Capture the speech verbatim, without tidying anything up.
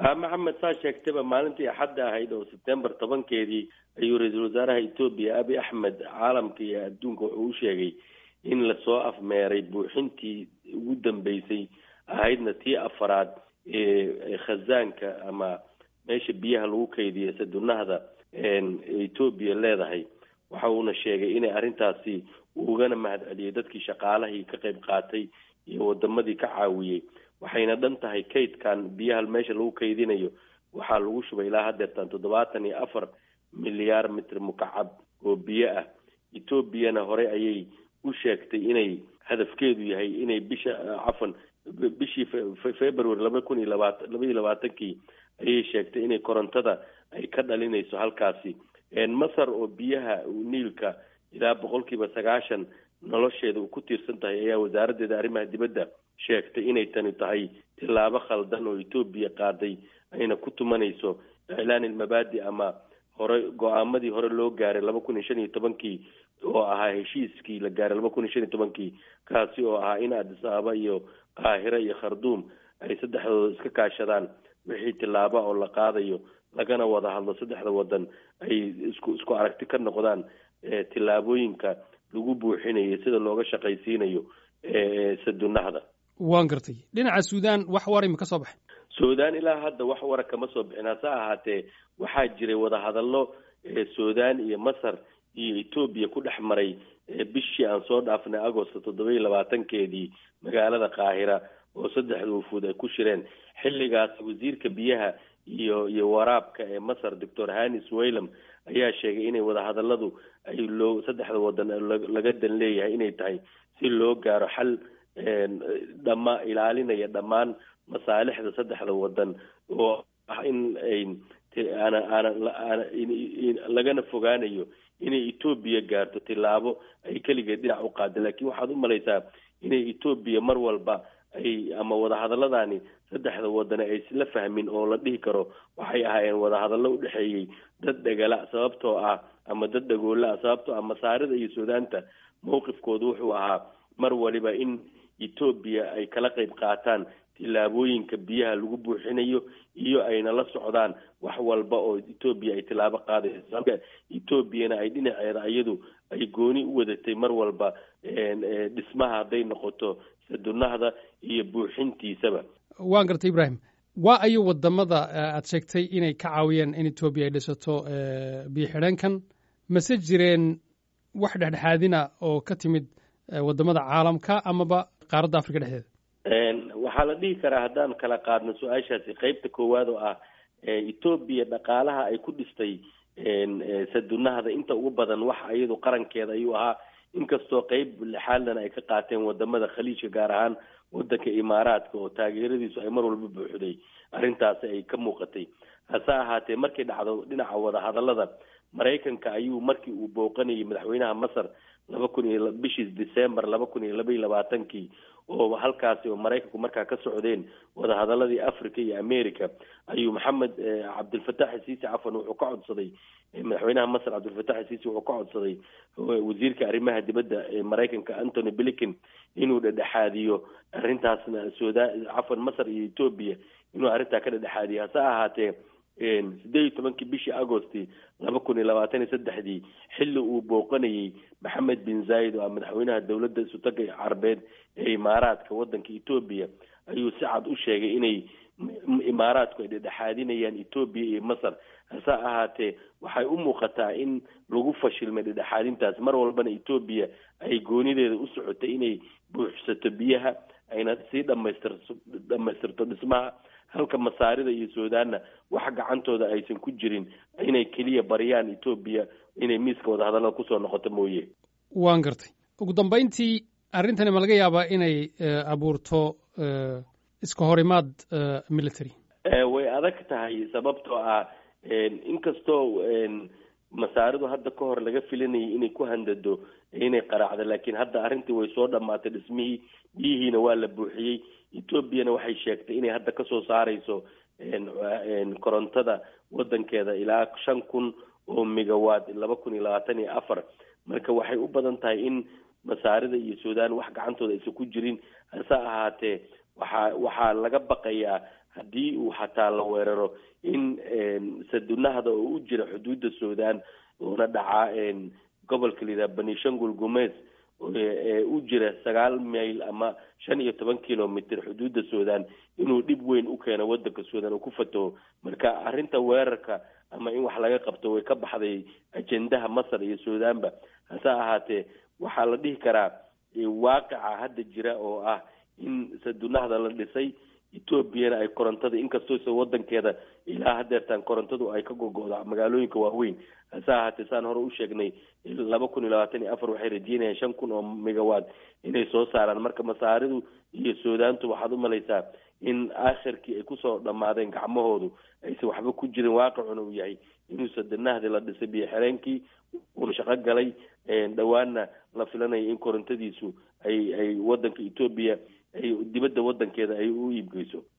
ها محمد ساشا كتب مالنتي أحدها هيدا سبتمبر طبعا كذي يوريد وزارة إثيوبيا أبي أحمد عالم كي الدنك وشيء إن لسواف ما يريبو حنتي ودن بيسي هيدنا تي أفراد خزانك أما ماشي بيها الوكي دي سدونا هذا إن إثيوبيا لا ذهي وحاولنا الشيء إن أرنتاسي وغنا مهد عليه دتك شقاله كقيب قاتي ودمدي كعاوية waxayna dhan tahay kaydkan biyaha meesha lagu kaydinayo waxaa lagu shubay ilaa haddeertan toddobaatan iyo afar milyaar mitir mukacab oo biyo ah Ethiopiana hore ayay u sheegtay inay hadafkeedu yahay inay bisha cafan bishii February laba kun iyo labaatan ayay sheegtay inay korontada ay ka dhalinayso halkaasi een Masar oo biyaha Niilka ilaa boqolkiiba sagaashan nolosheeda ku tiirsan tahay ayaa wasaaradda arrimaha dibadda sheegtay inay tani tahay tilaabo khaldan oo Ethiopia qaaday ayna ku tumanayso ilaan ilmabaadi ama hore go'aamadii hore loo gaaray laba kun iyo shan iyo toban oo ahaa heshiiskii la gaaray laba kun iyo shan iyo toban kaasi oo ahaa in Addis Ababa iyo Qaahira iyo Khartoum ay saddexdooda iska kaashadaan wixii tilaabo oo la qaadayo lagana wada hadlo saddexda wadan ay isku isku aragti ka noqdaan tilaabooyinka lagu buuxinayo sida looga shaqaysiinayo ee sadunahda waan gartay dhinaca Suudaan wax war ima ka soo baxay Suudaan ilaa hadda wax war kama soo bixin hase ahaatee waxaa jiray wada hadallo ee Suudaan iyo Masar iyo Ethiopia ku dhaxmaray bishii aan soo dhaafnay Agosto toddoba iyo labaatan keedii magaalada Qaahira oo saddex wufuud ay ku shireen xilligaas wasiirka biyaha iyo iyo waraabka ee Masar Doctor Hanis Weilam ayaa sheegay inay wada hadalladu ay loo saddexda wadan laga dan leeyahay inay tahay si loo gaaro xal dhama ilaalinaya dhamaan masaalixda saddexda wadan oo in ay ana ana lagana fogaanayo inay Ethiopia gaarto tilaabo ay kaligeed dhinac u qaado laakiin waxaad u malaysaa inay Ethiopia mar walba ay ama wada hadalladani saddexda wadan ay isla fahmin oo la dhihi karo waxay ahaayeen wada hadallo u dhaxeeyay dad dhagala sababtoo ah ama dad dhagoola sababtoo ah Masaarida iyo Suudaanta mowqifkoodu wuxuu ahaa mar waliba in Ethiopia ay kala qayb qaataan tilaabooyinka biyaha lagu buuxinayo iyo ayna la socdaan wax walba oo Ethiopia ay tilaabo qaadayso Ethiopiana ay dhinaceeda iyadu ay gooni u wadatay mar walba dhismaha haday noqoto sadunahda iyo buuxintiisaba waan gartay Ibrahim waa ayu wadamada aad sheegtay inay ka caawiyeen in Ethiopia ay dhisato biyo xidhankan mase jireen wax dhexdhexaadina oo ka timid wadamada caalamka amaba qaaradda Afrika dhexdeeda een waxa la dhihi karaa hadaan kala qaadno su'aashaasi qaybta koowaad oo ah Ethiopia dhaqaalaha ay ku dhistay een sadunahda inta ugu badan wax ayadu qarankeeda ayuu ahaa inkastoo qayb xaalan ay ka qaateen wadamada khaliijka gaar ahaan wadanka Imaaraadka oo taageeradiisu ay mar walba buuxday arintaas ay ka muuqatay hase ahaatee markii dhacdo dhinaca wada hadallada Mareykanka ayuu markii uu booqanayay madaxweynaha Masar laba kun iyo bishii December laba kun iyo laba iyo labaatan oo halkaas oo Mareykanku markaa ka socdeen wada hadalladii Afrika iyo America ayuu Maxamed Abdul Fattah Sisi afan wuxuu ka codsaday madaxweynaha Masar Abdul Fattah Sisi wuxuu ka codsaday wasiirka arrimaha dibadda ee Mareykanka Anthony Blinken inuu dhexaadiyo arintaasna Suudaan afan Masar iyo Ethiopia inuu arinta ka dhexaadiyo hase ahaatee sideed iyo tobankii bishii Agosto laba kun iyo labaatan iyo saddex xilli uu booqanayay Maxamed bin Zayed oo madaxweynaha dawladda Sultanka Carabeed ee Imaaraadka wadanka Ethiopia ayuu si cad u sheegay inay Imaaraadku ay dhexaadinayaan Ethiopia iyo Masar hase ahaatee waxay u muuqataa in lagu fashilmay dhexaadintaas mar walbana Ethiopia ay goonideeda u socotay inay buuxsato biyaha ayna si dhamaystirto dhamaystirto dhismaha halka Masaarida iyo Suudaanna wax gacantooda aysan ku jirin inay kaliya bariyaan Ethiopia inay miiska wada hadalada ku soo noqoto mooyee waan gartay ugu dambeyntii arrintan ma laga yaabaa inay abuurto iska horimaad military way adag tahay sababtoo ah inkastoo Masaaridu hadda ka hor laga filanayay inay ku handado inay qaraacdo laakiin hadda arrintii way soo dhamaatay dhismihii biyihiina waa la buuxiyay Ethiopia waxay sheegtay inay hadda ka soo saarayso een korontada wadankeeda ilaa shan kun oo megawatt laba kun iyo labaatan iyo afar marka waxay u badan tahay in Masaarida iyo Suudaan wax gacantooda aysan ku jirin hase ahaatee waxa waxa laga baqayaa haddii uu xataa la weeraro in sadunahda oo u jira xuduudda suudaan oona dhacaa gobolka la yidhaha banishangul gumeez ee u jira sagaal mayl ama shan iyo toban kilomitr xuduudda suudaan inuu dhib weyn u keeno wadanka suudaan uu ku fataho marka arrinta weerarka ama in wax laga qabto way ka baxday ajendaha masar iyo suudaanba hase ahaatee waxaa la dhihi karaa waaqica hadda jira oo ah in sadunahda la dhisay etoobiyana ay korontada inkastoo se wadankeeda ilaa hadeertaan korontadu ay ka gogo'do magaalooyinka waaweyn hase ahaatee saan hore u sheegnay laba kun iyo labaatan iyo afar waxay rajeynayaan shan kun oo megawatt inay soo saaraan marka masaaridu iyo suudaantu waxaad u malaysaa in aakhirkii ay kusoo dhammaadeen gacmahoodu aysan waxba ku jirin waaqicuna uu yahay inuu sadunahdi la dhisay biyo xireenkii uuna shaqo galay dhowaanna la filanaya in korontadiisu ay ay wadanka etoobiya ay dibadda wadankeeda ay u iibgeyso